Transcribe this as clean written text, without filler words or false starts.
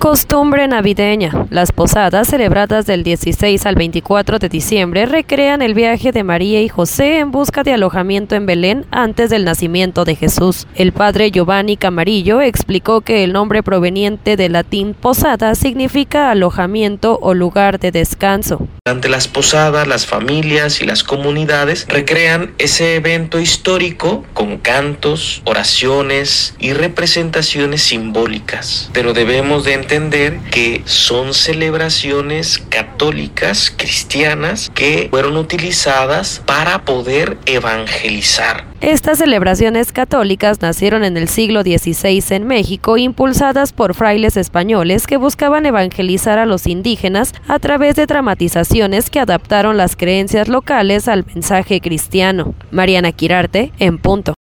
Costumbre navideña. Las posadas celebradas del 16 al 24 de diciembre recrean el viaje de María y José en busca de alojamiento en Belén antes del nacimiento de Jesús. El padre Giovanni Camarillo explicó que el nombre proveniente del latín posada significa alojamiento o lugar de descanso. Durante las posadas, las familias y las comunidades recrean ese evento histórico con cantos, oraciones y representaciones simbólicas. Pero debemos de entender que son celebraciones católicas, cristianas, que fueron utilizadas para poder evangelizar. Estas celebraciones católicas nacieron en el siglo XVI en México, impulsadas por frailes españoles que buscaban evangelizar a los indígenas a través de dramatizaciones que adaptaron las creencias locales al mensaje cristiano. Mariana Quirarte, en Punto.